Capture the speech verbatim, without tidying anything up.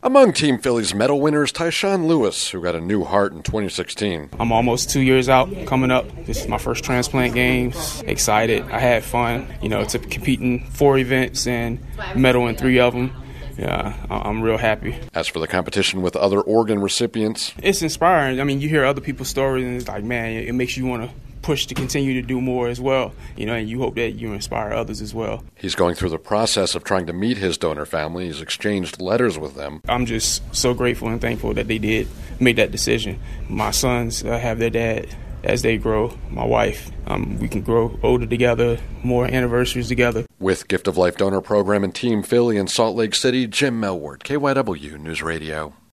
Among Team Philly's medal winners, Tyshawn Lewis, who got a new heart in twenty sixteen. I'm almost two years out coming up. This is my first transplant games. Excited. I had fun, you know, to compete in four events and medal in three of them. Yeah, I'm real happy. As for the competition with other organ recipients, it's inspiring. I mean, you hear other people's stories and it's like, man, it makes you want to push to continue to do more as well, you know, and you hope that you inspire others as well. He's going through the process of trying to meet his donor family. He's exchanged letters with them. I'm just so grateful and thankful that they did make that decision. My sons uh, have their dad as they grow. My wife, um, we can grow older together, more anniversaries together. With Gift of Life Donor Program and Team Philly in Salt Lake City, Jim Melward, K Y W News Radio.